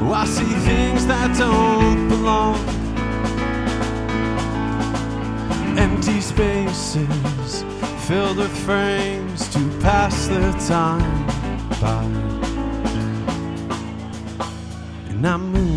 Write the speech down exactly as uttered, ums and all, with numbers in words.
I see things that don't belong. Empty spaces filled with frames to pass the time by. And I'm moving